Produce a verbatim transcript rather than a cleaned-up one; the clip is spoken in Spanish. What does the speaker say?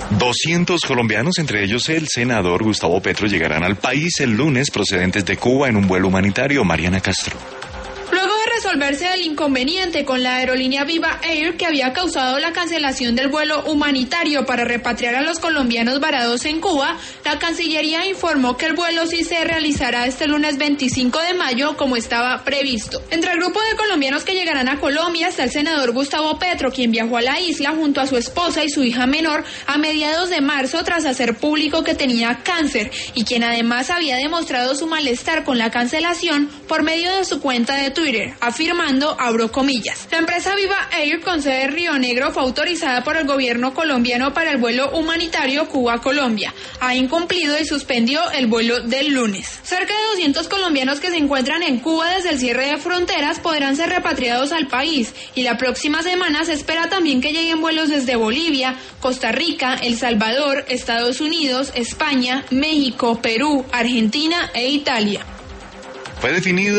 doscientos colombianos, entre ellos el senador Gustavo Petro, llegarán al país el lunes procedentes de Cuba en un vuelo humanitario. Mariana Castro. Resolverse el inconveniente con la aerolínea Viva Air, que había causado la cancelación del vuelo humanitario para repatriar a los colombianos varados en Cuba, la Cancillería informó que el vuelo sí se realizará este lunes veinticinco de mayo como estaba previsto. Entre el grupo de colombianos que llegarán a Colombia está el senador Gustavo Petro, quien viajó a la isla junto a su esposa y su hija menor a mediados de marzo tras hacer público que tenía cáncer, y quien además había demostrado su malestar con la cancelación por medio de su cuenta de Twitter, afirmando, abro comillas, la empresa Viva Air con sede en Río Negro fue autorizada por el gobierno colombiano para el vuelo humanitario Cuba-Colombia. Ha incumplido y suspendió el vuelo del lunes. Cerca de doscientos colombianos que se encuentran en Cuba desde el cierre de fronteras podrán ser repatriados al país, y la próxima semana se espera también que lleguen vuelos desde Bolivia, Costa Rica, El Salvador, Estados Unidos, España, México, Perú, Argentina e Italia. Fue definido